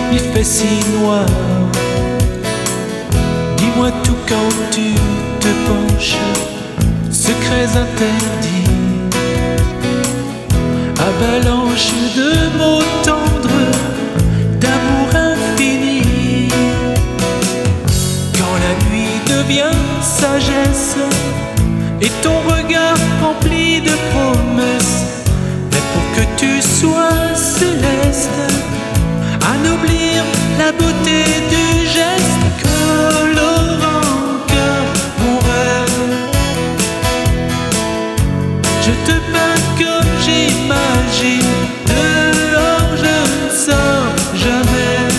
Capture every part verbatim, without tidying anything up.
il fait si noir. Dis-moi tout quand tu te penches, secrets interdits, avalanche de mots tendres, d'amour infini. Quand la nuit devient sagesse et ton regard rempli de promesses, mais pour que tu sois céleste, anoblir la beauté du geste, colorant cœur mon rêve. Je te peins comme j'imagine, dehors je ne sors jamais.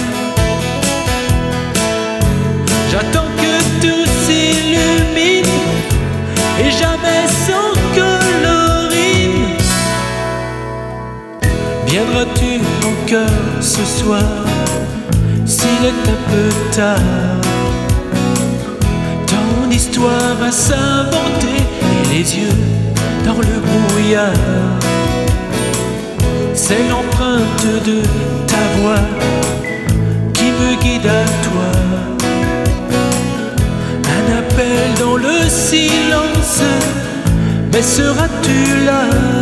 J'attends que tout s'illumine et jamais sans colorine. Viendras-tu encore ce soir, s'il est un peu tard? Ton histoire à s'inventer et les yeux dans le brouillard. C'est l'empreinte de ta voix qui me guide à toi. Un appel dans le silence, mais seras-tu là?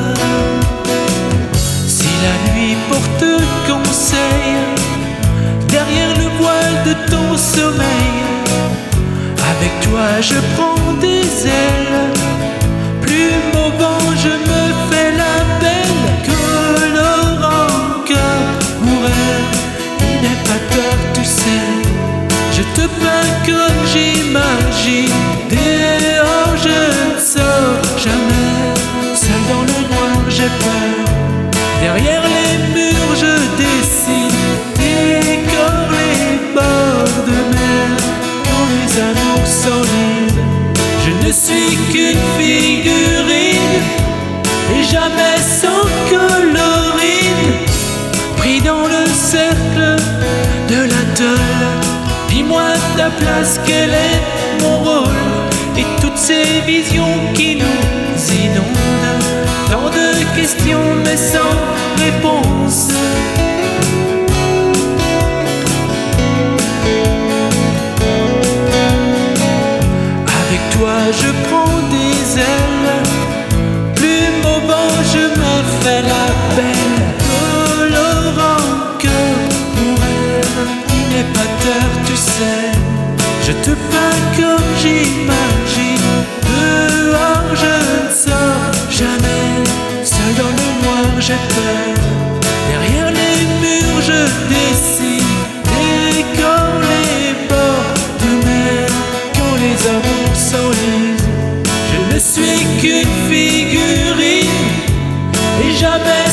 Si la nuit porte conseil derrière le voile de ton sommeil, avec toi je prends des ailes, plume au vent je me fais la belle, colorant cœur mon rêve. Il n'est pas tard tu sais, je te peins comme j'imagine, dehors je ne sors jamais. Seul dans le noir j'ai peur, derrière les murs je dessine, décore les bords de mer. Quand les amours s'enlisent, je ne suis qu'une figurine et jamais sans colorine. Pris dans le cercle de la tôle, dis-moi ta place, quel est mon rôle? Et toutes ces visions qui nous inondent, tant de questions mais sans réponse. Avec toi je prends des ailes, plume au vent je me fais la belle, colorant cœur mon rêve. Il n'est pas tard tu sais, je te peins comme j'imagine, dehors je ne sors jamais. Seul dans le noir j'ai peur, derrière les murs je dessine, décore les bords de mer. Quand les amours s'enlisent, je ne suis qu'une figurine et jamais